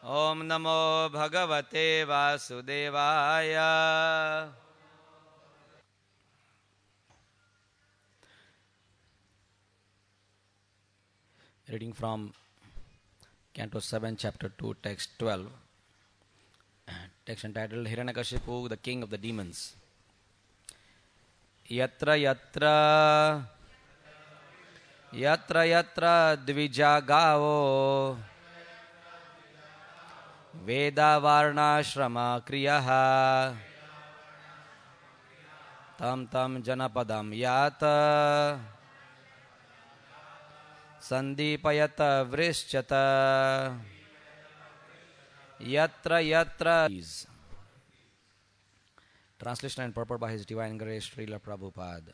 Om Namo Bhagavate Vasudevaya. Reading from Canto 7, Chapter 2, Text 12. Text entitled Hiranyakashipu, the King of the Demons. Yatra yatra yatra yatra dvijagavo Veda varna shrama kriyaha tam tam janapadam yata sandipayata vrishchata yatra yatra. Translation and purport by His Divine Grace Srila Prabhupada.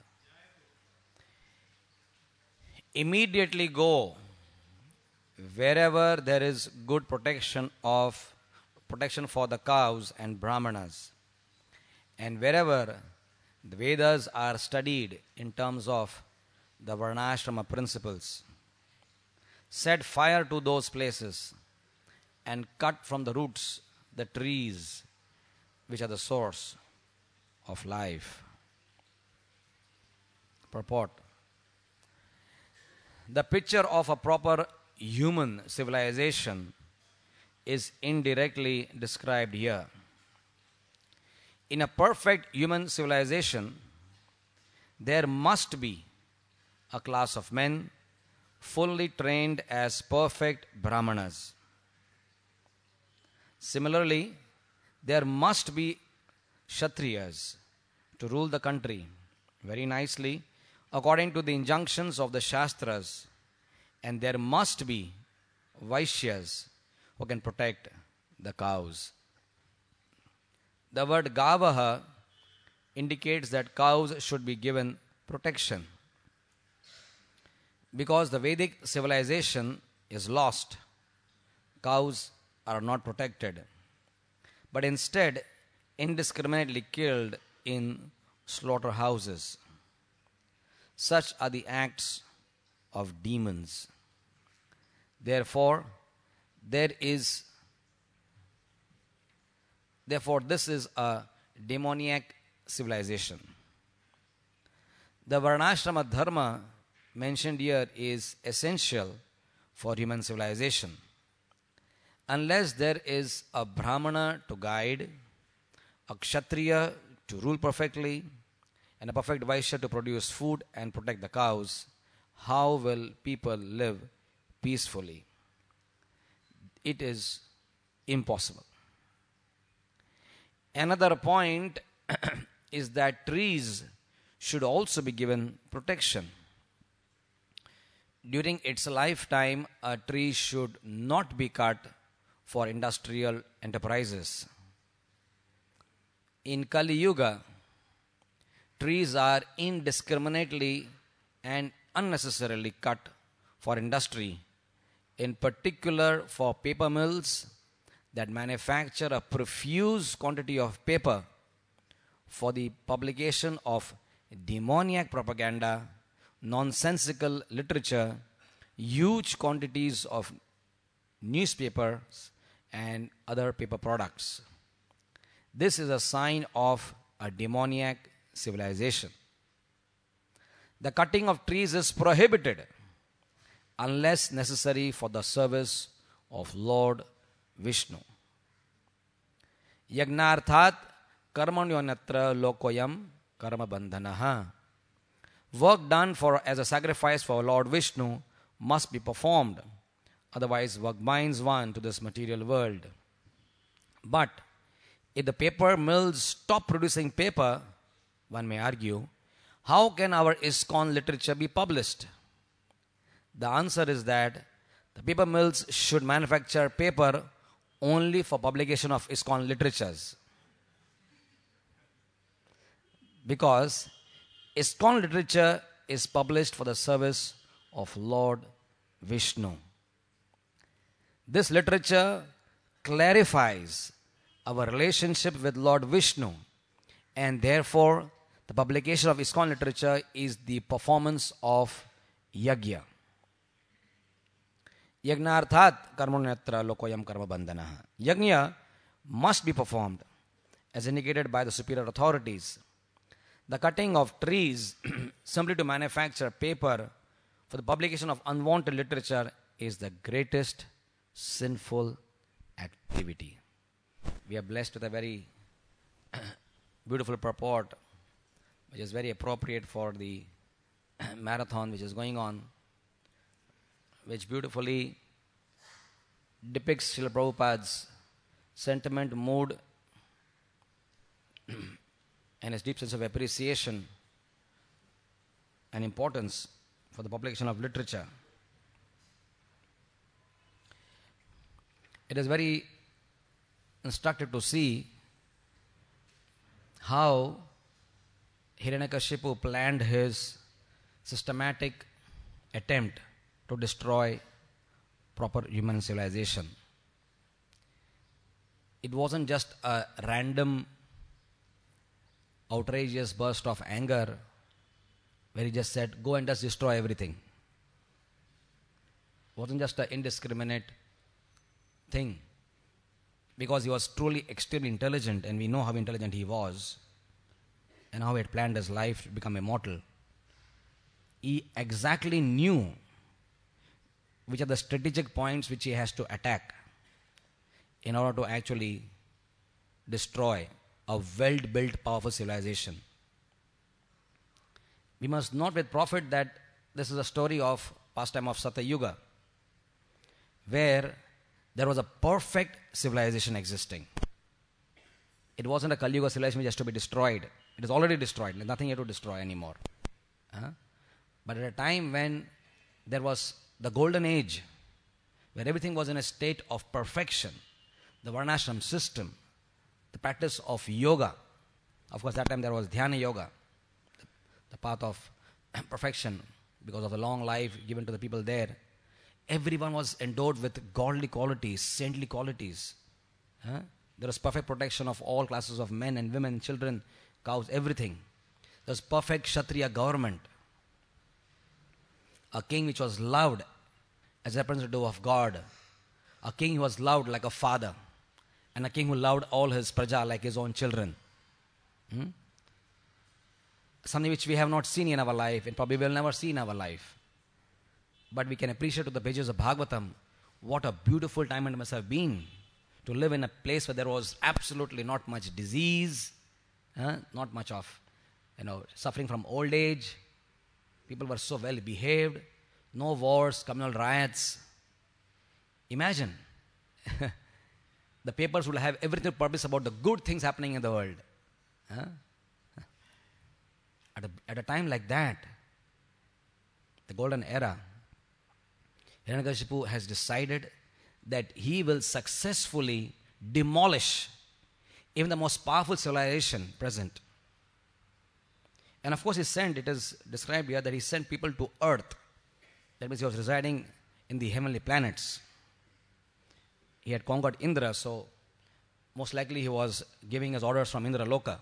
Immediately go wherever there is good protection for the cows and brahmanas, and wherever the Vedas are studied in terms of the Varnashrama principles. Set fire to those places and cut from the roots the trees which are the source of life. Purport. The picture of a proper human civilization is indirectly described here. In a perfect human civilization, there must be a class of men fully trained as perfect brahmanas. Similarly, there must be Kshatriyas to rule the country very nicely according to the injunctions of the Shastras, and there must be Vaishyas who can protect the cows. The word Gavaha indicates that cows should be given protection. Because the Vedic civilization is lost, cows are not protected, but instead indiscriminately killed in slaughterhouses. Such are the acts of demons. Therefore, this is a demoniac civilization. The Varnashrama Dharma mentioned here is essential for human civilization. Unless there is a Brahmana to guide, a Kshatriya to rule perfectly, and a perfect Vaishya to produce food and protect the cows, how will people live peacefully? It is impossible. Another point is that trees should also be given protection. During its lifetime, a tree should not be cut for industrial enterprises. In Kali Yuga, trees are indiscriminately and unnecessarily cut for industry, in particular for paper mills that manufacture a profuse quantity of paper for the publication of demoniac propaganda, nonsensical literature, huge quantities of newspapers and other paper products. This is a sign of a demoniac civilization. The cutting of trees is prohibited unless necessary for the service of Lord Vishnu. Yagnarthat karmanyonatra lokoyam karma bandhanaha. Work done as a sacrifice for Lord Vishnu must be performed. Otherwise, work binds one to this material world. But if the paper mills stop producing paper, one may argue, how can our ISKCON literature be published? The answer is that the paper mills should manufacture paper only for publication of ISKCON literatures. Because ISKCON literature is published for the service of Lord Vishnu. This literature clarifies our relationship with Lord Vishnu, and therefore the publication of ISKCON literature is the performance of yajna. Yagnarthat karmonatra lokoyam karma bandhana. Yajna must be performed as indicated by the superior authorities. The cutting of trees simply to manufacture paper for the publication of unwanted literature is the greatest sinful activity. We are blessed with a very beautiful purport, which is very appropriate for the marathon which is going on, which beautifully depicts Srila Prabhupada's sentiment, mood, and his deep sense of appreciation and importance for the publication of literature. It is very instructive to see how Hiranyakashipu planned his systematic attempt to destroy proper human civilization. It wasn't just a random outrageous burst of anger where he just said, go and just destroy everything. It wasn't just an indiscriminate thing, because he was truly extremely intelligent, and we know how intelligent he was and how he had planned his life to become immortal. He exactly knew which are the strategic points which he has to attack in order to actually destroy a well-built, powerful civilization. We must note with profit that this is a story of pastime of Satya Yuga, where there was a perfect civilization existing. It wasn't a Kali Yuga civilization which has to be destroyed. It is already destroyed. There's nothing here to destroy anymore. But at a time when there was the golden age, where everything was in a state of perfection, the Varnashram system, the practice of yoga, of course that time there was Dhyana Yoga, the path of perfection, because of the long life given to the people there. Everyone was endowed with godly qualities, saintly qualities. There was perfect protection of all classes of men and women, children, cows, everything. There was perfect Kshatriya government. A king which was loved as a representative of God. A king who was loved like a father. And a king who loved all his praja like his own children. Something which we have not seen in our life and probably will never see in our life. But we can appreciate to the pages of Bhagavatam what a beautiful time it must have been to live in a place where there was absolutely not much disease, not much of suffering from old age. People were so well behaved, no wars, communal riots. Imagine the papers would have everything to publish about the good things happening in the world. At a time like that, the golden era, Hiranyakashipu has decided that he will successfully demolish even the most powerful civilization present. And of course it is described here that he sent people to earth. That means he was residing in the heavenly planets. He had conquered Indra, so most likely he was giving his orders from Indra Loka.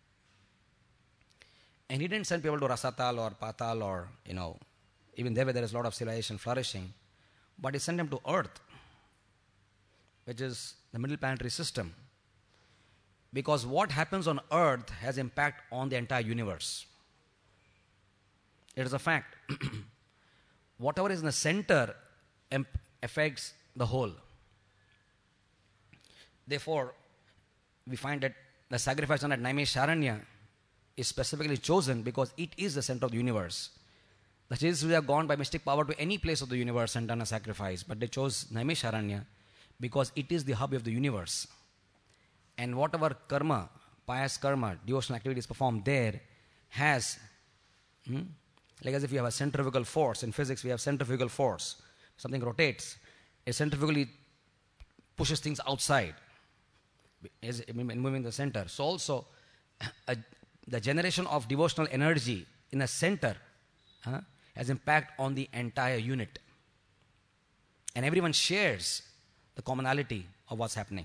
And he didn't send people to Rasatal or Patal or, even there where there is a lot of civilization flourishing. But he sent them to earth, which is the middle planetary system. Because what happens on earth has impact on the entire universe. It is a fact. Whatever is in the center affects the whole. Therefore, we find that the sacrifice done at Naimisharanya is specifically chosen because it is the center of the universe. The Jesus would have gone by mystic power to any place of the universe and done a sacrifice, but they chose Naimisharanya because it is the hub of the universe. And whatever karma, pious karma, devotional activities performed there has, like as if you have a centrifugal force. In physics, we have centrifugal force. Something rotates. It centrifugally pushes things outside, moving the center. So also, the generation of devotional energy in a center has impact on the entire unit. And everyone shares the commonality of what's happening.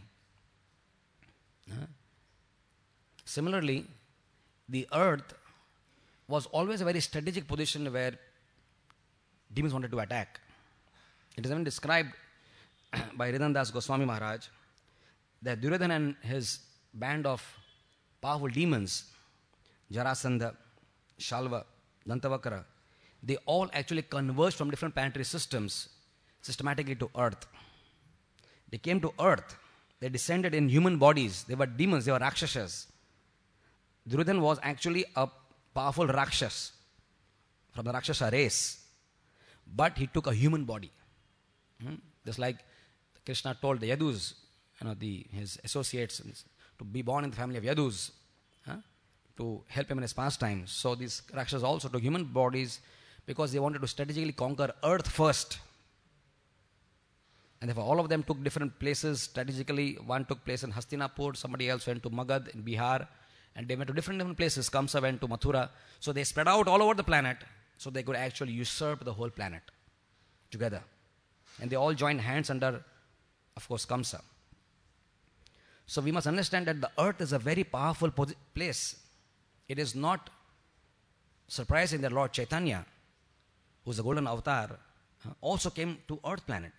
Similarly, the earth was always a very strategic position where demons wanted to attack. It is even described by Hridayandas Goswami Maharaj that Duryodhana and his band of powerful demons, Jarasandha, Shalva, Dantavakra, they all actually converged from different planetary systems systematically to earth. They came to earth. They descended in human bodies. They were demons. They were Rakshasas. Duryodhana was actually a powerful Rakshas from the Rakshasa race. But he took a human body. Just like Krishna told the Yadus, his associates, to be born in the family of Yadus, to help him in his pastimes. So these Rakshasas also took human bodies because they wanted to strategically conquer earth first. And therefore all of them took different places strategically. One took place in Hastinapur, somebody else went to Magad in Bihar, and they went to different places. Kamsa went to Mathura. So they spread out all over the planet so they could actually usurp the whole planet together. And they all joined hands under, of course, Kamsa. So we must understand that the earth is a very powerful place. It is not surprising that Lord Chaitanya, who is the golden avatar, also came to earth planet.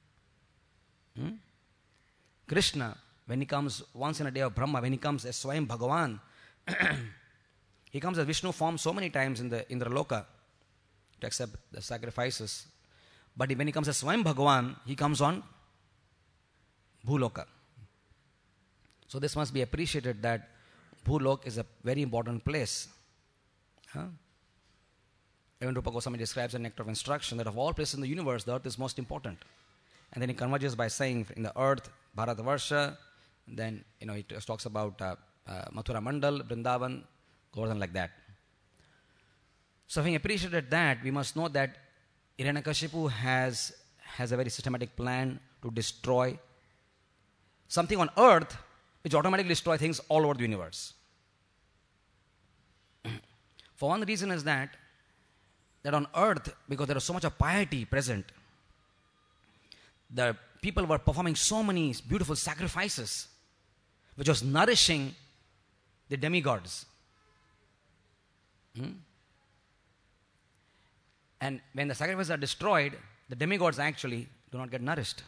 Krishna, when he comes once in a day of Brahma, when he comes as Swayam Bhagavan, he comes as Vishnu form so many times in the Indraloka to accept the sacrifices. But when he comes as Swayam Bhagavan, he comes on Bhuloka. So this must be appreciated that Bhulok is a very important place. Even Rupa Goswami describes in Nectar of Instruction that of all places in the universe, the earth is most important. And then he converges by saying in the earth, Bharatavarsha, then he talks about Mathura Mandal, Vrindavan, Govardhan, like that. So having appreciated that, we must know that Hiranyakashipu has a very systematic plan to destroy something on earth which automatically destroy things all over the universe. For one reason is that on earth, because there is so much of piety present, the people were performing so many beautiful sacrifices which was nourishing the demigods. And when the sacrifices are destroyed, the demigods actually do not get nourished.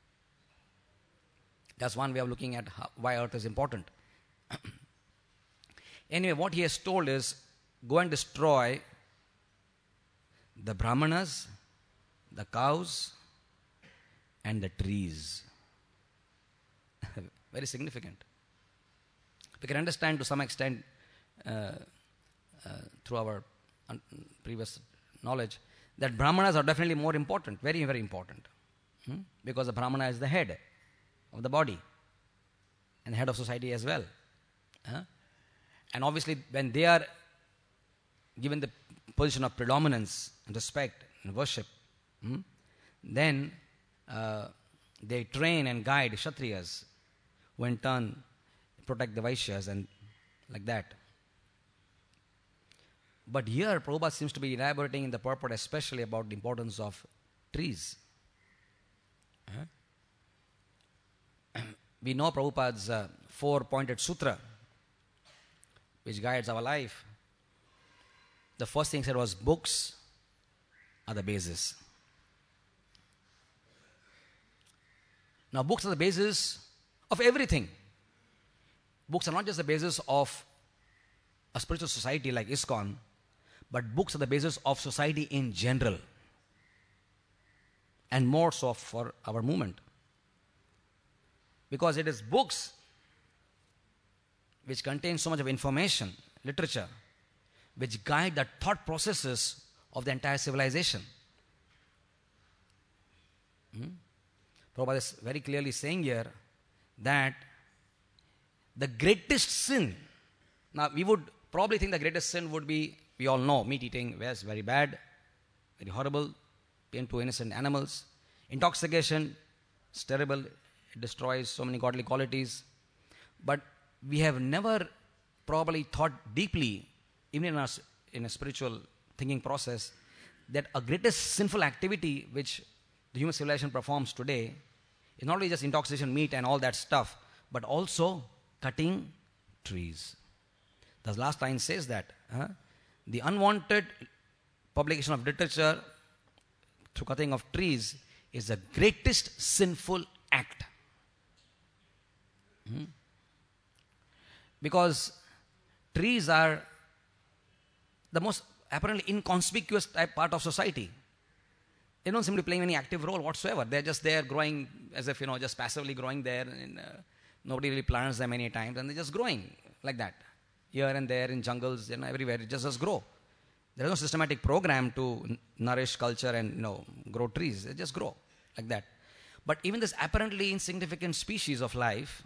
That's one way of looking at why earth is important. Anyway, what he has told is, go and destroy the brahmanas, the cows, and the trees. Very significant. We can understand to some extent through our previous knowledge that brahmanas are definitely more important, very, very important. Because the brahmana is the head of the body and the head of society as well. And obviously when they are given the position of predominance and respect and worship, then they train and guide Kshatriyas, who in turn protect the Vaishyas and like that. But here Prabhupada seems to be elaborating in the purport especially about the importance of trees. We know Prabhupada's four-pointed sutra which guides our life. The first thing he said was, books are the basis. Now books are the basis of everything. Books are not just the basis of a spiritual society like ISKCON, but books are the basis of society in general, and more so for our movement. Because it is books which contain so much of information, literature, which guide the thought processes of the entire civilization. Prabhupada is very clearly saying here that the greatest sin, now we would probably think the greatest sin would be, we all know, meat eating is very bad, very horrible, pain to innocent animals. Intoxication is terrible, it destroys so many godly qualities. But we have never probably thought deeply, even in a spiritual thinking process, that a greatest sinful activity which the human civilization performs today is not only just intoxication, meat and all that stuff, but also cutting trees. The last line says that the unwanted publication of literature through cutting of trees is the greatest sinful act. Because trees are the most apparently inconspicuous type part of society. They don't seem to be playing any active role whatsoever. They're just there growing as if, just passively growing there. And, nobody really plants them many times, and they're just growing like that. Here and there in jungles, everywhere, it just grow. There is no systematic program to nourish culture and, grow trees. They just grow like that. But even this apparently insignificant species of life,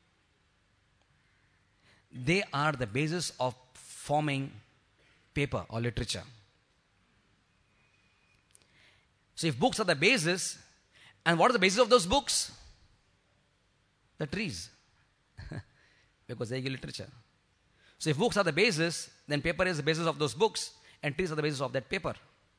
they are the basis of forming paper or literature. So if books are the basis, and what are the basis of those books? The trees. Because they give literature. So if books are the basis, then paper is the basis of those books, and trees are the basis of that paper.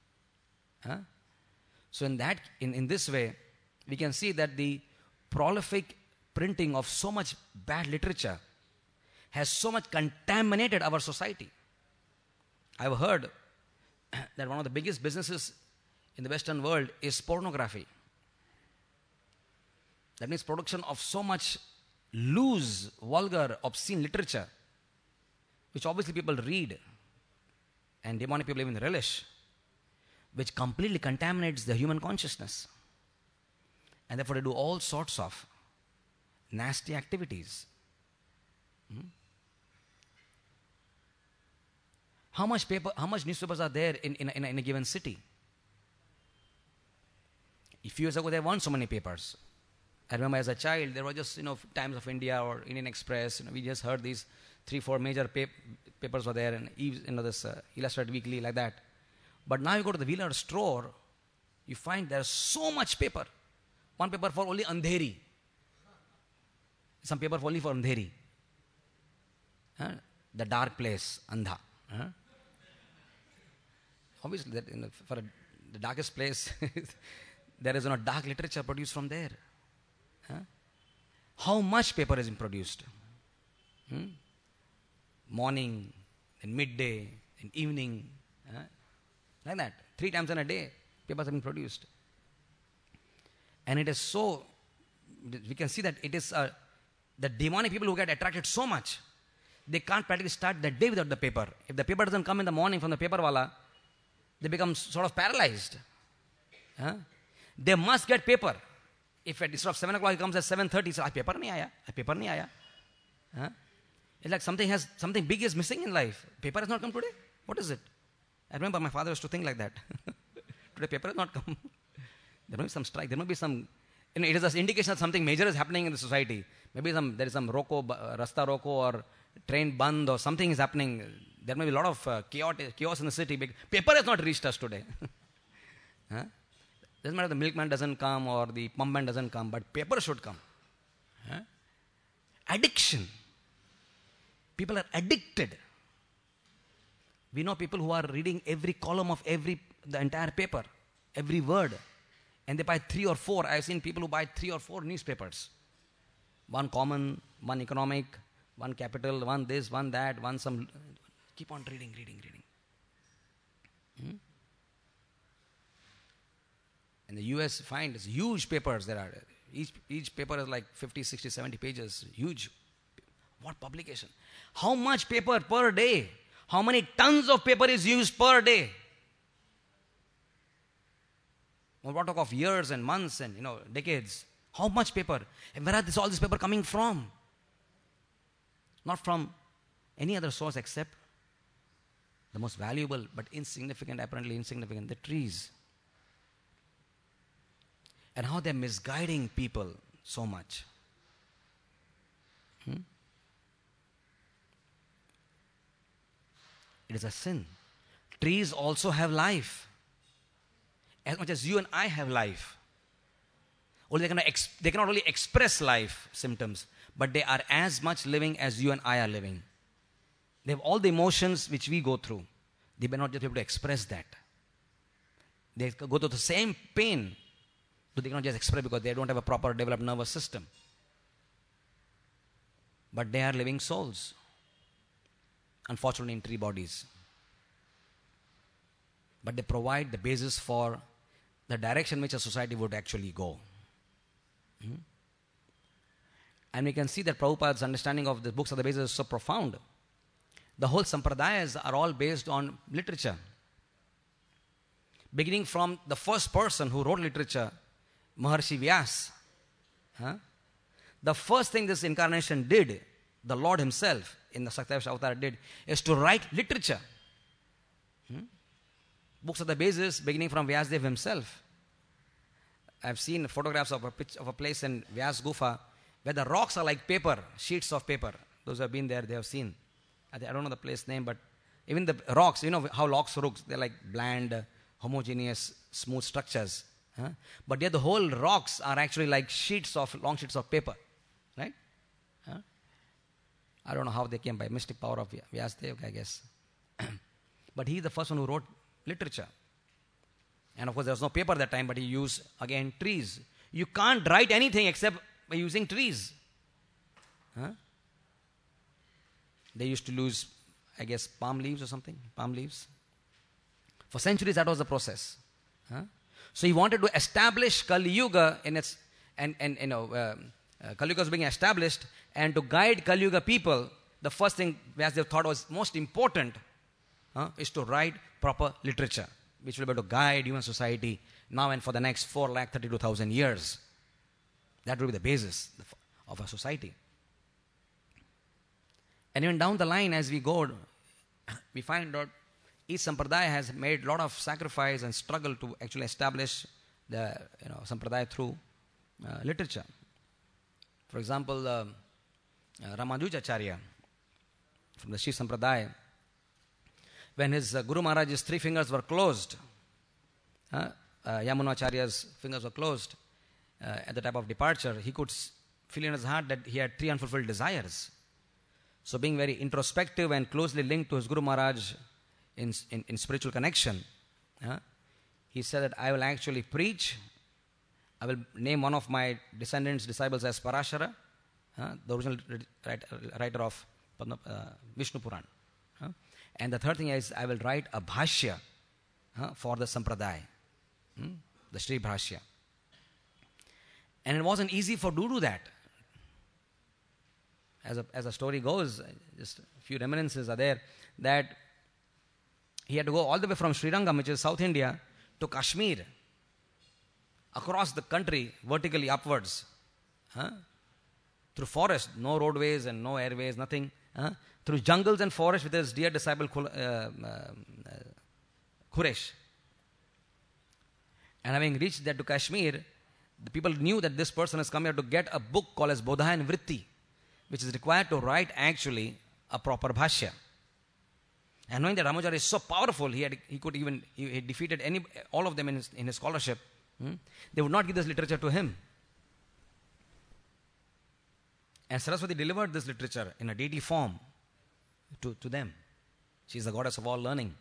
So in this way, we can see that the prolific printing of so much bad literature has so much contaminated our society. I've heard that one of the biggest businesses in the Western world is pornography. That means production of so much loose, vulgar, obscene literature, which obviously people read and demonic people even relish, which completely contaminates the human consciousness. And therefore they do all sorts of nasty activities. How much newspapers are there in a given city? A few years ago, there weren't so many papers. I remember as a child, there were just, Times of India or Indian Express. We just heard these 3-4 major papers were there, and this Illustrated Weekly, like that. But now you go to the Wheeler store, you find there's so much paper. One paper for only Andheri. Some paper only for Andheri. The dark place, Andha. Obviously, for the darkest place, there is dark literature produced from there. How much paper is produced? Morning, and midday, and evening. Like that. 3 times in a day, papers have been produced. And it is so, we can see that it is the demonic people who get attracted so much, they can't practically start the day without the paper. If the paper doesn't come in the morning from the paper wala, they become sort of paralyzed. They must get paper. If instead of 7 o'clock it comes at 7:30, so paper nahi aaya. It's like something big is missing in life. Paper has not come today. What is it? I remember my father used to think like that. Today paper has not come. There may be some strike. There may be some. It is an indication that something major is happening in the society. Maybe there is some rasta roko or train band or something is happening. There may be a lot of chaos in the city. Paper has not reached us today. Doesn't matter if the milkman doesn't come or the pumpman doesn't come, but paper should come. Addiction. People are addicted. We know people who are reading every column of the entire paper, every word. And they buy 3 or 4. I've seen people who buy 3 or 4 newspapers. One common, one economic, one capital, one this, one that, one some. Keep on reading. In the US, find huge papers there are. Each paper is like 50, 60, 70 pages. Huge. What publication? How much paper per day? How many tons of paper is used per day? We're talking of years and months and decades. How much paper? And where are all this paper coming from? Not from any other source except the most valuable but apparently insignificant, the trees. And how they're misguiding people so much. It is a sin. Trees also have life. As much as you and I have life. Only they cannot really express life symptoms, but they are as much living as you and I are living. They have all the emotions which we go through. They may not just be able to express that. They go through the same pain, but they cannot just express because they don't have a proper developed nervous system. But they are living souls. Unfortunately, in tree bodies. But they provide the basis for the direction which a society would actually go. And we can see that Prabhupada's understanding of the books of the basis is so profound. The whole sampradayas are all based on literature. Beginning from the first person who wrote literature, Maharshi Vyas. The first thing this incarnation did, the Lord himself in the Satyavasha avatar did, is to write literature. Books of the basis beginning from Vyasdev himself. I've seen photographs of a place in Vyas Gufa where the rocks are like paper, sheets of paper. Those who have been there, they have seen. I don't know the place name, but even the rocks, you know how rocks look, they're like bland, homogeneous, smooth structures. But yet the whole rocks are actually like long sheets of paper. Right? I don't know how they came by mystic power of Vyasdev, I guess. But he's the first one who wrote literature. And of course there was no paper at that time, but he used again trees. You can't write anything except by using trees. They used to use, I guess, palm leaves or something. Palm leaves. For centuries that was the process. So he wanted to establish Kali Yuga in its, and Kali Yuga was being established, and to guide Kali Yuga people, the first thing Vyasdev thought was most important is to write proper literature, which will be able to guide human society now and for the next 432,000 years. That will be the basis of a society. And even down the line as we go, we find that each sampradaya has made a lot of sacrifice and struggle to actually establish the sampradaya through literature. For example, Ramanujacharya from the Shiv Sampradaya, when his Guru Maharaj's 3 fingers were closed, Yamunacharya's fingers were closed at the time of departure, he could feel in his heart that he had 3 unfulfilled desires. So being very introspective and closely linked to his Guru Maharaj in spiritual connection, he said that I will actually preach. I will name one of my disciples as Parashara, the original writer of Vishnu Puran. And the third thing is I will write a bhashya for the sampradaya, the Sri Bhashya. And it wasn't easy to do that. As the story goes, just a few reminiscences are there, that he had to go all the way from Srirangam, which is South India, to Kashmir, across the country, vertically upwards, through forest, no roadways and no airways, nothing, through jungles and forests with his dear disciple Quresh. And having reached there to Kashmir, the people knew that this person has come here to get a book called as Bodhayan Vritti, which is required to write actually a proper bhashya. And knowing that Ramanujacharya is so powerful, he defeated all of them in his scholarship. They would not give this literature to him. And Saraswati delivered this literature in a deity form to them. She is the goddess of all learning.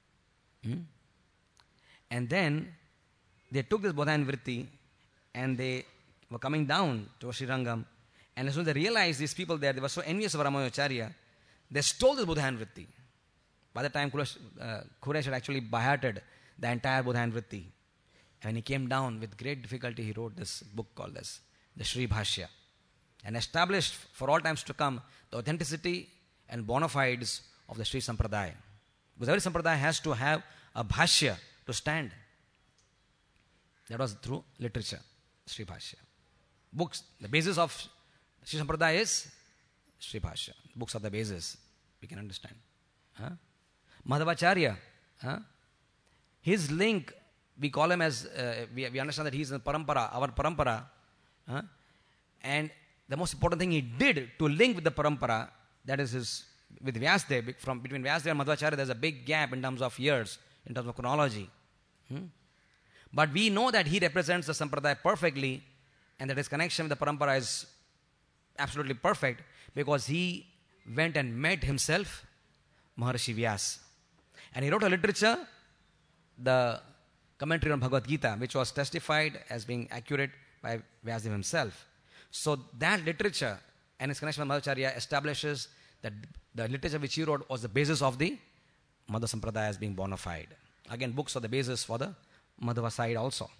And then they took this Bodhayan Vritti and they were coming down to Srirangam. And as soon as they realized these people there, they were so envious of Ramanujacharya, they stole this Bodhayan Vritti. By the time Quresh had actually by-hearted the entire Bodhayan Vritti. And when he came down, with great difficulty, he wrote this book called as the Sri Bhashya, and established for all times to come the authenticity and bona fides of the Sri Sampradaya. Because every Sampradaya has to have a Bhashya to stand. That was through literature, Sri Bhashya. Books, the basis of Sri Sampradaya is Sri Bhashya. Books are the basis, we can understand. Madhavacharya, his link, we call him as, we understand that he is in parampara, our parampara. And the most important thing he did to link with the parampara, that is with Vyasdev, between Vyasdev and Madhavacharya, there's a big gap in terms of years, in terms of chronology. But we know that he represents the Sampradaya perfectly, and that his connection with the parampara is absolutely perfect, because he went and met himself, Maharshi Vyas. And he wrote a literature, the commentary on Bhagavad Gita, which was testified as being accurate by Vyasdev himself. So that literature and its connection with Madhavacharya establishes that the literature which he wrote was the basis of the Madhva Sampradaya as being bona fide. Again, books are the basis for the Madhava side also.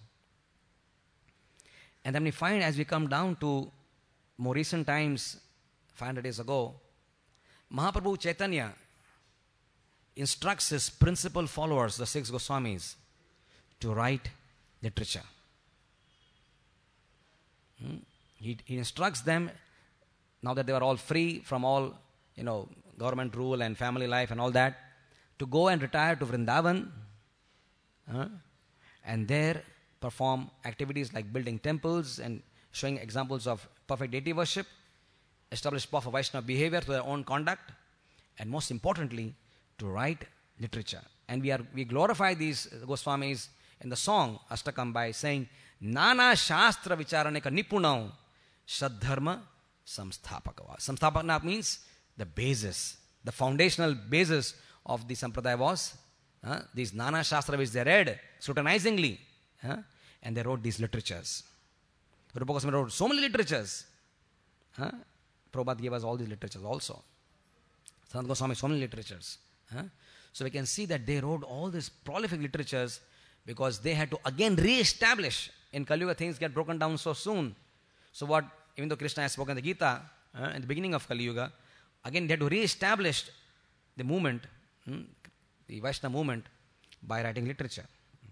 And then we find as we come down to more recent times, 500 years ago, Mahaprabhu Chaitanya instructs his principal followers, the 6 Goswamis, to write literature. He instructs them, now that they are all free from all, government rule and family life and all that, to go and retire to Vrindavan and there perform activities like building temples and showing examples of perfect deity worship, establish proper Vaishnava behavior through their own conduct, and most importantly, to write literature. And we glorify these Goswamis in the song Ashtakam by saying, Nana Shastra Vicharaneka Nipunam Shadharma Samsthapakava. Samsthapaka means the basis, the foundational basis of the Sampradaya was these Nana Shastra which they read scrutinizingly, and they wrote these literatures. Rupa Goswami wrote so many literatures. Prabhupada gave us all these literatures also. Sanat Goswami, so many literatures. So we can see that they wrote all these prolific literatures because they had to again re-establish. In Kali Yuga, things get broken down so soon. So what, even though Krishna has spoken the Gita in the beginning of Kali Yuga, again they had to re-establish the movement, the Vaishnava movement, by writing literature.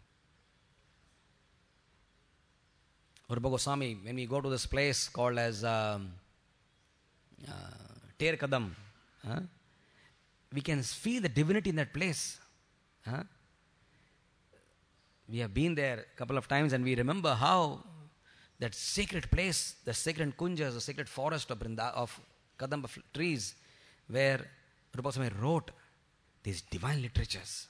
Rupa Goswami, when we go to this place called as Ter Kadam, we can feel the divinity in that place. We have been there a couple of times and we remember how that sacred place, the sacred kunjas, the sacred forest of Kadamba trees, where Rupa Goswami wrote these divine literatures.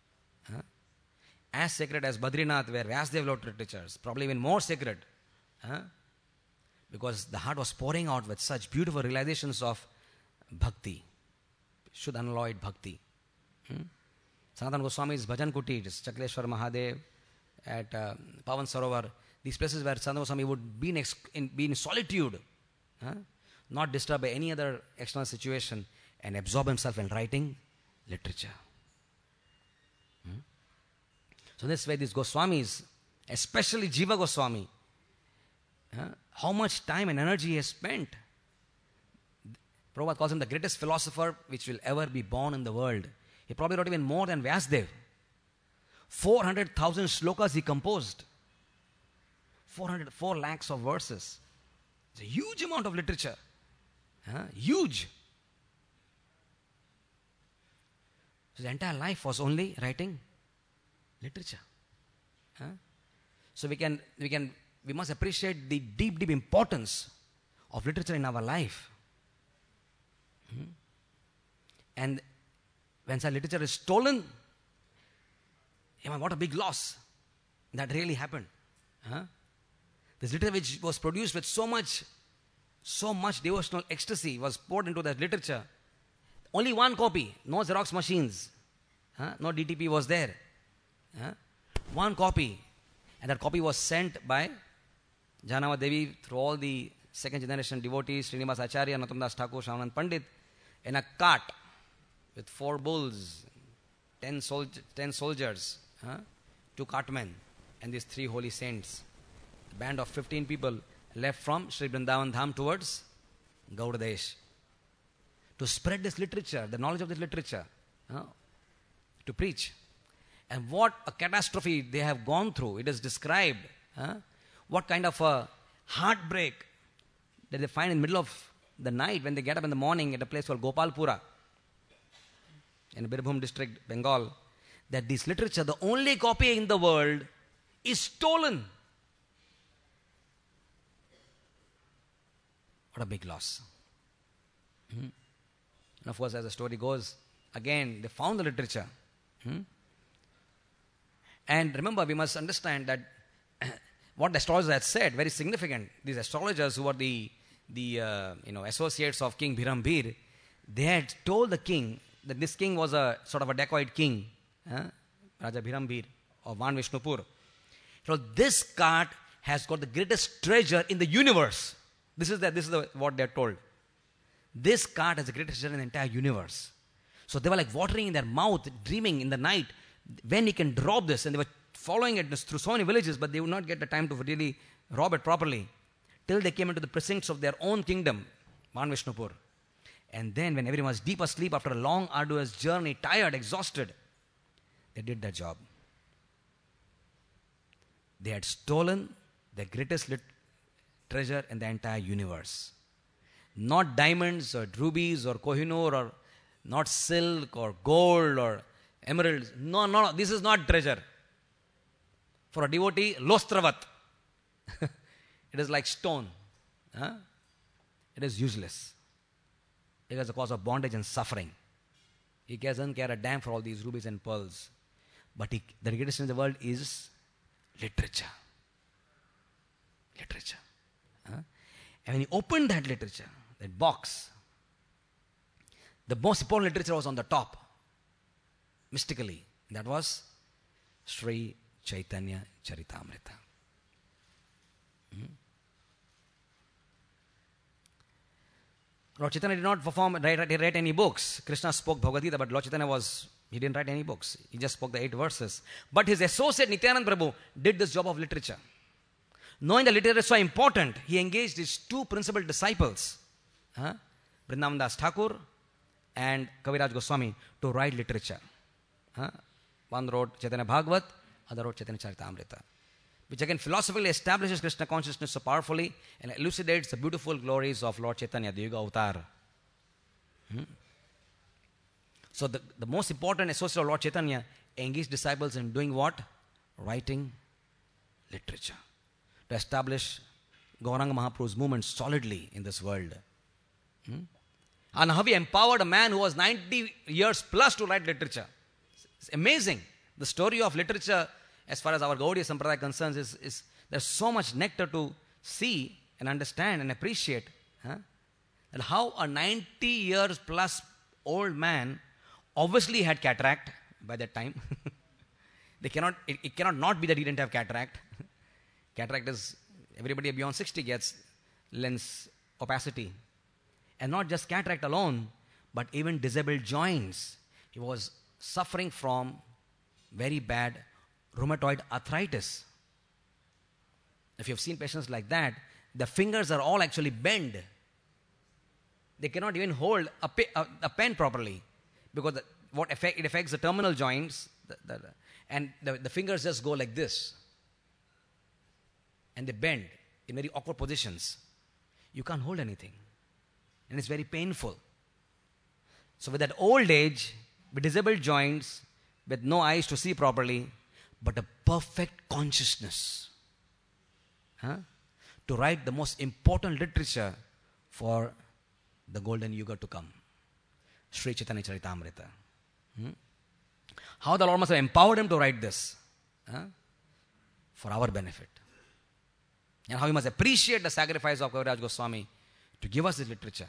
As sacred as Badrinath, where Vyasdev wrote literatures, probably even more sacred. Because the heart was pouring out with such beautiful realizations of bhakti, Shuddha unalloyed bhakti. Sanatana Goswami's Bhajan Kutir, Chakleshwar Mahadev, at Pavan Sarovar, these places where Sanatana Goswami would be in solitude, not disturbed by any other external situation, and absorb himself in writing literature. So this way these Goswamis, especially Jiva Goswami, how much time and energy he has spent. Prabhupada calls him the greatest philosopher which will ever be born in the world. He probably wrote even more than Vyasdev. 400,000 shlokas he composed. 4 lakhs of verses. It's a huge amount of literature. Huge. So the entire life was only writing literature. So we must appreciate the deep, deep importance of literature in our life. And when such literature is stolen, what a big loss. That really happened. This literature which was produced with so much devotional ecstasy was poured into that literature. Only one copy, no Xerox machines, no DTP was there. One copy, and that copy was sent by Janava Devi through all the second generation devotees, Srinivas Acharya, Nattam Das Thakur, Shamanand Pandit, in a cart with 4 bulls, 10 soldiers, 2 cartmen, and these 3 holy saints. A band of 15 people left from Sri Vrindavan Dham towards Gaudadesh to spread this literature, the knowledge of this literature, to preach. And what a catastrophe they have gone through. It is described. What kind of a heartbreak that they find in the middle of the night when they get up in the morning at a place called Gopalpura in Birbhum district, Bengal, that this literature, the only copy in the world, is stolen. What a big loss. And of course, as the story goes, again, they found the literature. And remember, we must understand that what the astrologers had said, very significant. These astrologers who were the associates of King Bhirambir, they had told the king that this king was a sort of a dacoit king, Raja Bhirambir of Van Vishnupur. So this cart has got the greatest treasure in the universe. This is what they are told. This cart has the greatest treasure in the entire universe. So they were like watering in their mouth, dreaming in the night when he can drop this, and they were following it through so many villages, but they would not get the time to really rob it properly. Till they came into the precincts of their own kingdom, Manvishnupur. And then when everyone was deep asleep after a long, arduous journey, tired, exhausted, they did their job. They had stolen the greatest treasure in the entire universe. Not diamonds or rubies or Kohinoor, or not silk or gold or emeralds. No. This is not treasure. For a devotee, lostravat. It is like stone. It is useless. It is a cause of bondage and suffering. He doesn't care a damn for all these rubies and pearls. But the greatest in the world is literature. Literature. And when he opened that literature, that box, the most important literature was on the top, mystically. That was Sri Chaitanya Charitamrita. Lord Chaitanya did not write any books. Krishna spoke Bhagavad Gita, but Lord Chaitanya he didn't write any books. He just spoke the 8 verses. But his associate Nityananda Prabhu did this job of literature. Knowing that literature is so important, he engaged his 2 principal disciples, Vrindavan Das Thakur and Kaviraj Goswami, to write literature. One wrote Chaitanya Bhagavat, other wrote Chaitanya Charitamrita, which again philosophically establishes Krishna consciousness so powerfully and elucidates the beautiful glories of Lord Chaitanya, the Yuga Avatar. So the most important associate of Lord Chaitanya engaged disciples in doing what? Writing literature to establish Gauranga Mahaprabhu's movement solidly in this world. And how he empowered a man who was 90 years plus to write literature. It's amazing. The story of literature, as far as our Gaudiya Sampradaya concerns, is there's so much nectar to see and understand and appreciate. And how a 90 years plus old man obviously had cataract by that time. It cannot not be that he didn't have cataract. Cataract is, everybody beyond 60 gets lens opacity. And not just cataract alone, but even disabled joints. He was suffering from very bad rheumatoid arthritis. If you've seen patients like that, the fingers are all actually bent. They cannot even hold a pen properly, because it affects the terminal joints, and the fingers just go like this. And they bend in very awkward positions. You can't hold anything. And it's very painful. So with that old age, with disabled joints, with no eyes to see properly, but a perfect consciousness, to write the most important literature for the golden yuga to come, Sri Chaitanya Charitamrita. How the Lord must have empowered him to write this for our benefit. And how we must appreciate the sacrifice of Kaviraj Goswami to give us this literature.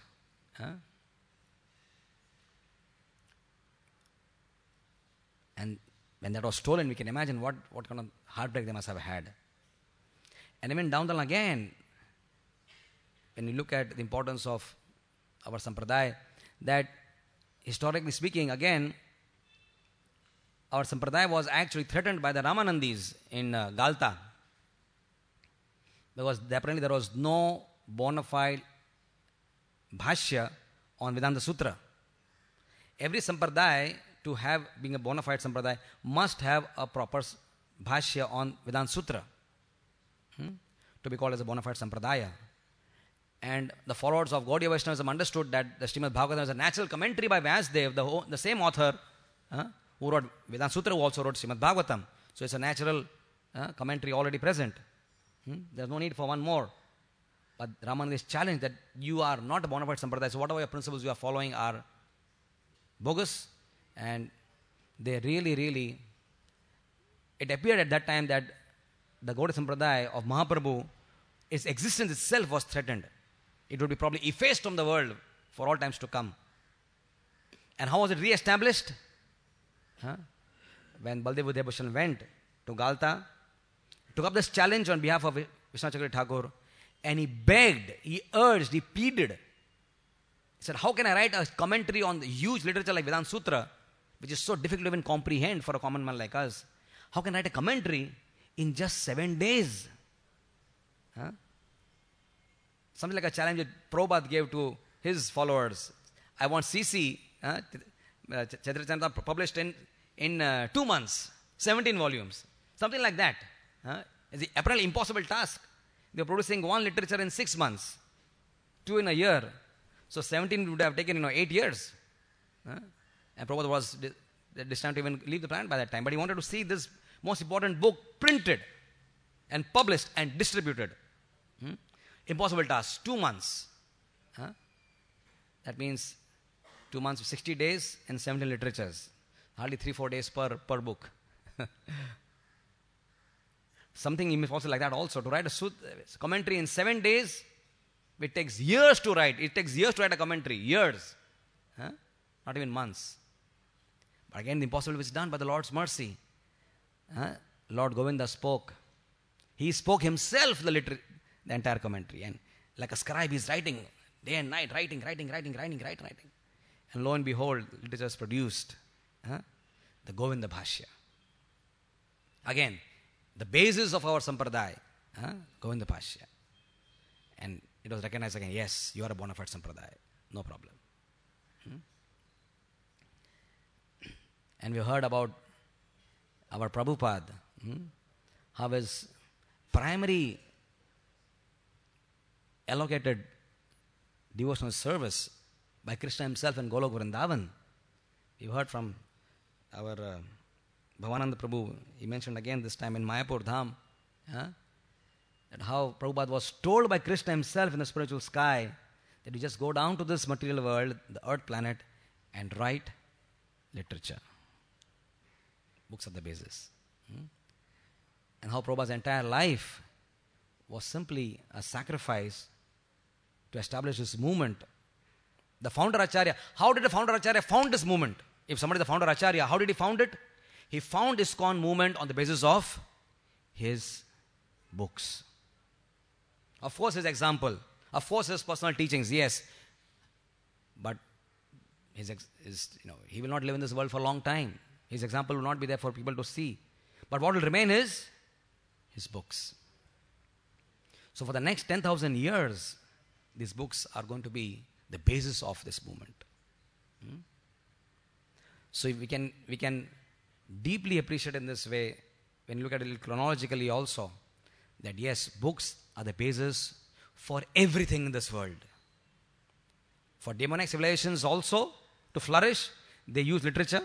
And when that was stolen, we can imagine what kind of heartbreak they must have had. And even down the line again, when you look at the importance of our sampradaya, that historically speaking, again, our sampradaya was actually threatened by the Ramanandis in Galta. Because apparently there was no bona fide bhashya on Vedanta Sutra. Every sampradaya, to have being a bona fide sampradaya, must have a proper bhashya on Vedanta Sutra to be called as a bona fide sampradaya. And the followers of Gaudiya Vaishnavism understood that the Srimad Bhagavatam is a natural commentary by Vyasadeva, the same author who wrote Vedanta Sutra, who also wrote Srimad Bhagavatam. So it's a natural commentary already present. There's no need for one more. But Ramananda is challenged that you are not a bona fide sampradaya, so whatever your principles you are following are bogus. And they really, it appeared at that time that the Gaudiya Sampradaya of Mahaprabhu, its existence itself was threatened. It would be probably effaced from the world for all times to come. And how was it re-established? When Baldev Vidyabhushan went to Galta, took up this challenge on behalf of Vishwanath Thakur, and he begged, he urged, he pleaded. He said, how can I write a commentary on the huge literature like Vedanta Sutra, which is so difficult to even comprehend for a common man like us? How can I write a commentary in just 7 days? Huh? Something like a challenge that Prabhupada gave to his followers. I want CC, Chaitanya Charitamrita, published in 2 months, 17 volumes. Something like that. It's apparently impossible task. They're producing one literature in 6 months, 2 in a year. So 17 would have taken 8 years. And Prabhupada was destined to even leave the planet by that time. But he wanted to see this most important book printed and published and distributed. Impossible task, 2 months. That means 2 months, 60 days and 17 literatures. Hardly 3-4 days per book. Something impossible like that also. To write a commentary in 7 days, it takes years to write. It takes years to write a commentary. Years. Not even months. But again, the impossible is done by the Lord's mercy. Lord Govinda spoke. He spoke himself the entire commentary. And like a scribe, he's writing day and night, writing. And lo and behold, literature is produced. The Govinda Bhashya. Again, the basis of our sampradaya, Govinda Bhashya. And it was recognized again, yes, you are a bona fide sampradaya. No problem. And we heard about our Prabhupada, how his primary allocated devotional service by Krishna himself in Golok Vrindavan. We heard from our Bhavananda Prabhu, he mentioned again this time in Mayapur Dham, that how Prabhupada was told by Krishna himself in the spiritual sky that you just go down to this material world, the earth planet, and write literature. Books are the basis. And how Prabhupada's entire life was simply a sacrifice to establish this movement. The founder Acharya, how did the founder Acharya found this movement? If somebody is the founder Acharya, how did he found it? He found ISKCON movement on the basis of his books. Of course his example, of course his personal teachings, yes. But he will not live in this world for a long time. His example will not be there for people to see. But what will remain is his books. So for the next 10,000 years, these books are going to be the basis of this movement. So we can deeply appreciate in this way, when you look at it chronologically also, that yes, books are the basis for everything in this world. For demonic civilizations also to flourish, they use literature.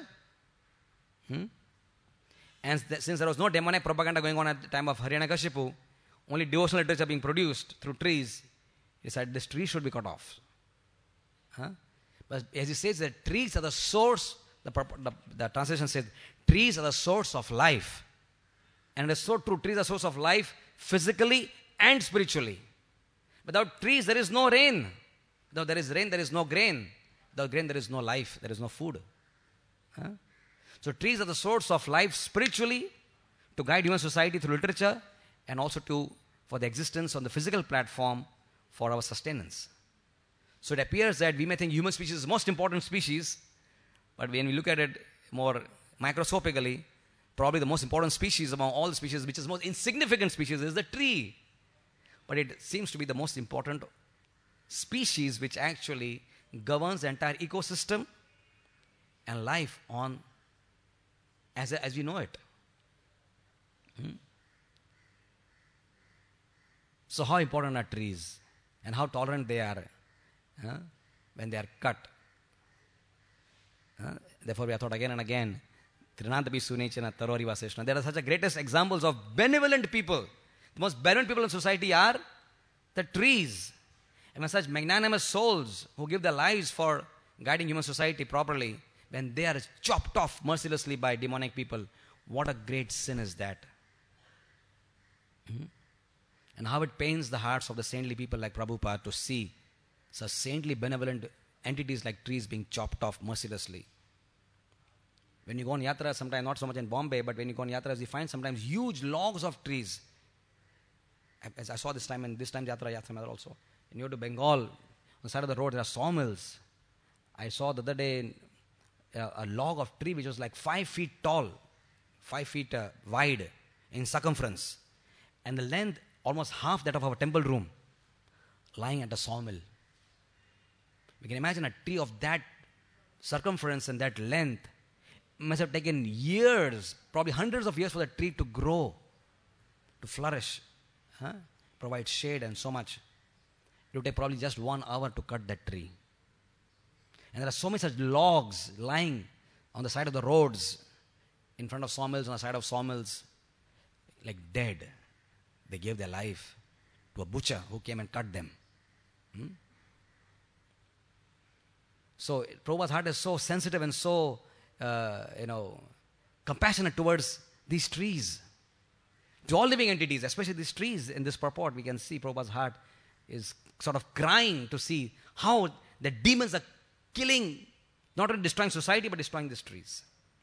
And since there was no demonic propaganda going on at the time of Hiranyakashipu, only devotional literature being produced through trees, he said this tree should be cut off. But as he says that trees are the source, the translation says, trees are the source of life. And it's so true, trees are the source of life physically and spiritually. Without trees, there is no rain. Without there is rain, there is no grain. Without grain, there is no life, there is no food. So trees are the source of life spiritually, to guide human society through literature, and also for the existence on the physical platform for our sustenance. So it appears that we may think human species is the most important species, but when we look at it more microscopically, probably the most important species among all the species, which is the most insignificant species, is the tree. But it seems to be the most important species which actually governs the entire ecosystem and life on as we know it. So how important are trees and how tolerant they are when they are cut. Therefore we have thought again and again, Trinantapi Sunechana Tarori Vaseshna. There are such a greatest examples of benevolent people. The most benevolent people in society are the trees. And when such magnanimous souls who give their lives for guiding human society properly, when they are chopped off mercilessly by demonic people, what a great sin is that. And how it pains the hearts of the saintly people like Prabhupada to see such saintly benevolent entities like trees being chopped off mercilessly. When you go on yatra, sometimes not so much in Bombay, but when you go on yatras, you find sometimes huge logs of trees. As I saw this time, and this time yatra also. When you go to Bengal, on the side of the road, there are sawmills. I saw the other day a log of tree which was like 5 feet tall. 5 feet wide in circumference, and the length almost half that of our temple room, lying at a sawmill. We can imagine a tree of that circumference and that length must have taken years, probably hundreds of years for the tree to grow, to flourish, provide shade and so much. It would take probably just 1 hour to cut that tree. And there are so many such logs lying on the side of the roads, in front of sawmills, on the side of sawmills, like dead. They gave their life to a butcher who came and cut them. So Prabhupada's heart is so sensitive and so, compassionate towards these trees. To all living entities, especially these trees in this purport, we can see Prabhupada's heart is sort of crying to see how the demons are killing, not only destroying society, but destroying these trees.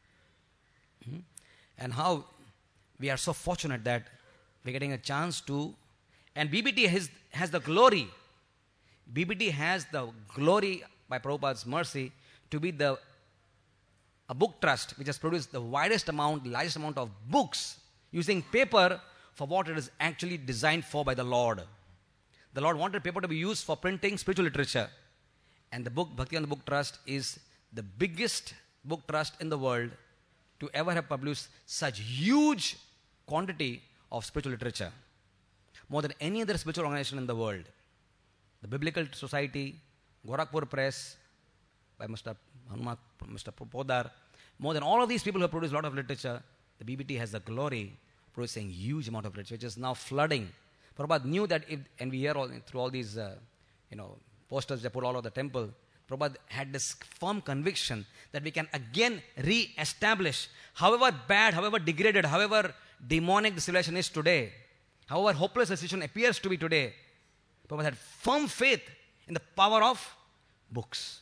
And how we are so fortunate that we're getting a chance to, and BBT has the glory. BBT has the glory, by Prabhupada's mercy, to be a book trust which has produced the largest amount of books using paper for what it is actually designed for by the Lord. The Lord wanted paper to be used for printing spiritual literature. And the book, Bhaktivedanta Book Trust, is the biggest book trust in the world to ever have published such huge quantity of spiritual literature. More than any other spiritual organization in the world. The Biblical Society, Gorakhpur Press, by Mr. Podar, more than all of these people who have produced a lot of literature, the BBT has the glory of producing huge amount of literature, which is now flooding. Prabhupada knew that and we hear through all these, posters they put all over the temple, Prabhupada had this firm conviction that we can again re-establish, however bad, however degraded, however demonic the civilization is today, however hopeless the situation appears to be today, Prabhupada had firm faith in the power of books.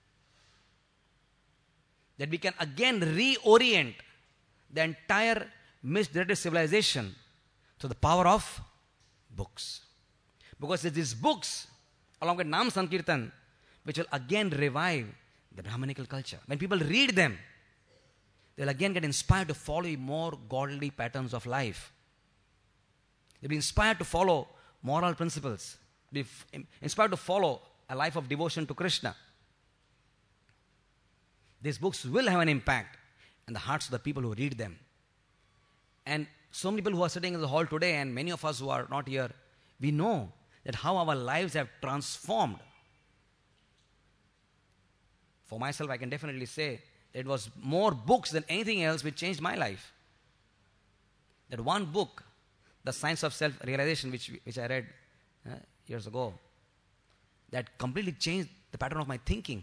That we can again reorient the entire misdirected civilization to the power of books. Because it is books, along with Nam Sankirtan, which will again revive the Brahmanical culture. When people read them, they will again get inspired to follow more godly patterns of life. They'll be inspired to follow moral principles. Be inspired to follow a life of devotion to Krishna. These books will have an impact in the hearts of the people who read them. And so many people who are sitting in the hall today, and many of us who are not here, we know that how our lives have transformed. For myself, I can definitely say that it was more books than anything else which changed my life. That one book, The Science of Self-Realization, which I read years ago, that completely changed the pattern of my thinking.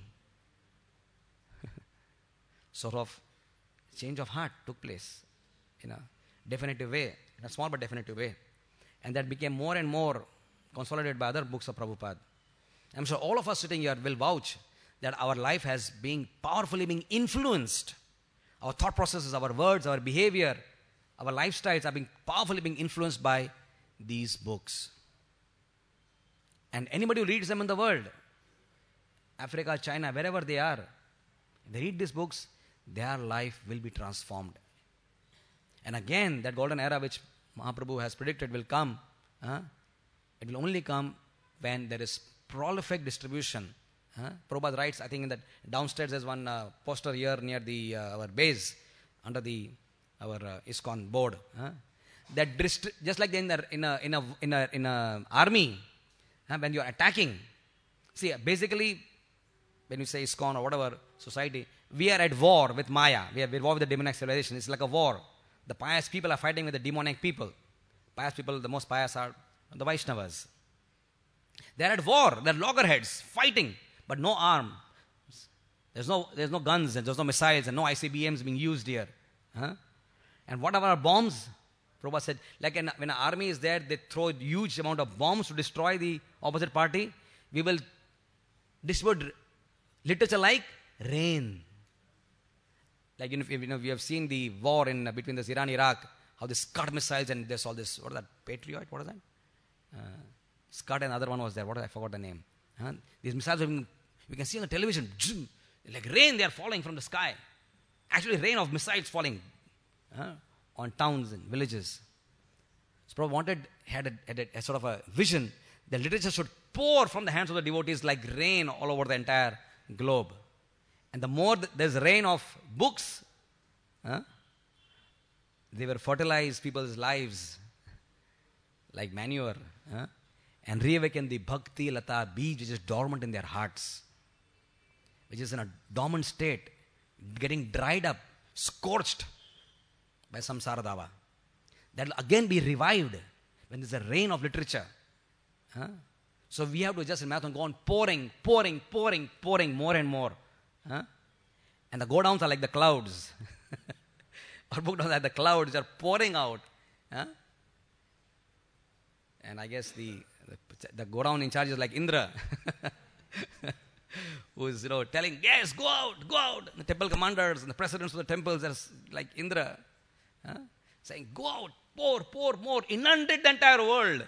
Sort of change of heart took place in a definitive way, in a small but definitive way. And that became more and more consolidated by other books of Prabhupada. I'm sure all of us sitting here will vouch that our life has been powerfully being influenced. Our thought processes, our words, our behavior, our lifestyles are being powerfully being influenced by these books. And anybody who reads them in the world, Africa, China, wherever they are, if they read these books, their life will be transformed. And again, that golden era which Mahaprabhu has predicted will come. It will only come when there is prolific distribution. Prabhupada writes, I think in that downstairs there's one poster here near the our base, under our ISKCON board. That just like in a army, when you are attacking. See, basically, when you say ISKCON or whatever society, we are at war with Maya. We are at war with the demonic civilization. It's like a war. The pious people are fighting with the demonic people. Pious people, the most pious are the Vaishnavas. They are at war. They are loggerheads fighting, but no arms. There's no guns and there's no missiles and no ICBMs being used here. And what are our bombs? Prabhupada said, like when an army is there, they throw a huge amount of bombs to destroy the opposite party. We will distribute literature like rain. Like, we have seen the war between this Iran and Iraq, how the Scud missiles and there's all this, what is that, Patriot, what is that? Scud and another one was there, I forgot the name. These missiles, we can see on the television, like rain, they are falling from the sky. Actually, rain of missiles falling. on towns and villages. So Prabhupada had a sort of a vision that literature should pour from the hands of the devotees like rain all over the entire globe. And the more there's rain of books, they will fertilize people's lives like manure, and reawaken the bhakti lata beej which is dormant in their hearts, which is in a dormant state, getting dried up, scorched by samsara dava. That will again be revived when there's a rain of literature. So we have to just imagine go on pouring more and more. And the go-downs are like the clouds. Our book downs are the clouds which are pouring out. And I guess the go-down in charge is like Indra. Who is, telling, yes, go out. The temple commanders and the presidents of the temples are like Indra. Saying, go out, pour more, inundate the entire world.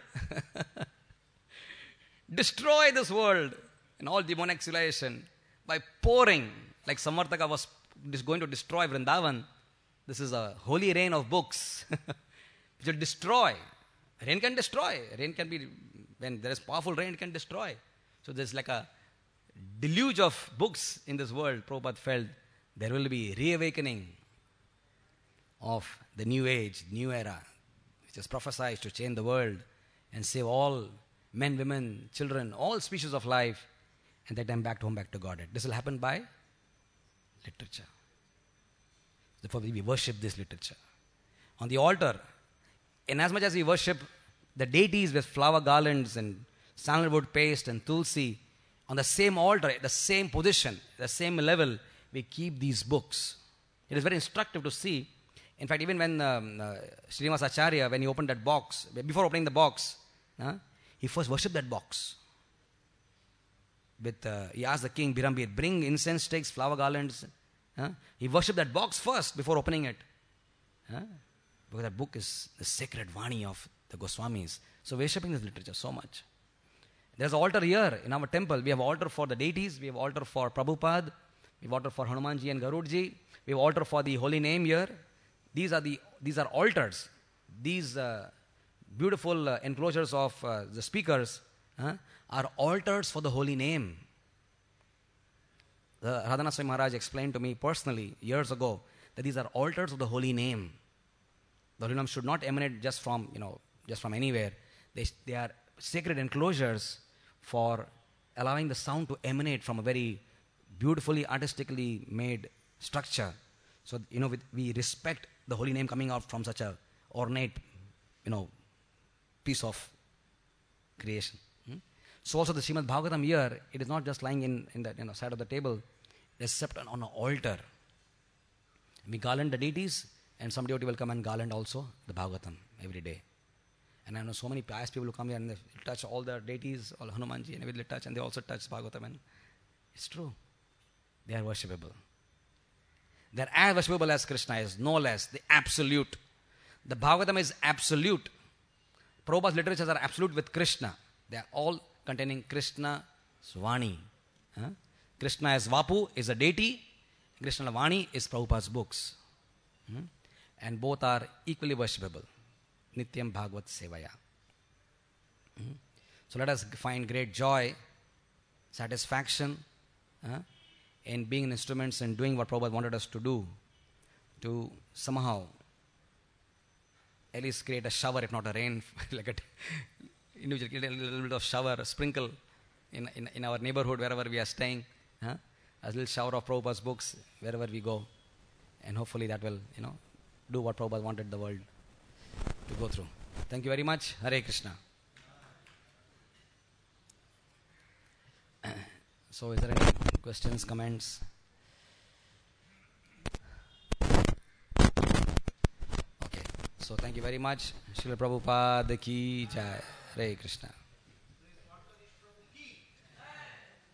Destroy this world and all demonic civilization by pouring, like Samartaka was going to destroy Vrindavan. This is a holy rain of books which will destroy. Rain can destroy. Rain can be, when there is powerful rain, it can destroy. So there's like a deluge of books in this world. Prabhupada felt there will be reawakening of the new age, new era, which is prophesied to change the world and save all men, women, children, all species of life, and take them back to Godhead. This will happen by literature. Therefore, we worship this literature. On the altar, inasmuch as we worship the deities with flower garlands and sandalwood paste and tulsi, on the same altar, the same position, the same level, we keep these books. It is very instructive to see. In fact, even when Srinivas Acharya, when he opened that box, before opening the box, he first worshipped that box. He asked the king, Birambir, bring incense sticks, flower garlands. He worshipped that box first before opening it. Because that book is the sacred Vani of the Goswamis. So worshipping this literature so much. There's an altar here in our temple. We have an altar for the deities. We have an altar for Prabhupada. We have an altar for Hanumanji and Garudji. We have an altar for the holy name here. These are altars. These beautiful enclosures of the speakers are altars for the holy name. The Radhana Swami Maharaj explained to me personally years ago that these are altars of the holy name. The holy name should not emanate just from anywhere. They are sacred enclosures for allowing the sound to emanate from a very beautifully, artistically made structure. So, we respect the holy name coming out from such a ornate, piece of creation. So also the Srimad Bhagavatam here, it is not just lying in the side of the table. It is set on an altar. We garland the deities, and some devotee will come and garland also the Bhagavatam every day. And I know so many pious people who come here and they touch all the deities, all Hanumanji, and everything they touch, and they also touch Bhagavatam. And it's true. They are worshipable. They are as worshipable as Krishna is, no less. The absolute. The Bhagavatam is absolute. Prabhupada's literatures are absolute with Krishna. They are all containing Krishna Vani. Krishna as Vapu is a deity. Krishna Vani is Prabhupada's books. And both are equally worshipable. Nityam Bhagavat Sevaya. So let us find great joy, satisfaction in being instruments and doing what Prabhupada wanted us to do, to somehow at least create a shower, if not a rain, like a little bit of shower, a sprinkle in our neighborhood wherever we are staying, a little shower of Prabhupada's books wherever we go, and hopefully that will, do what Prabhupada wanted the world to go through. Thank you very much. Hare Krishna. So is there any questions, comments? Okay. So thank you very much. Srila Prabhupada ki jai. Hare Krishna.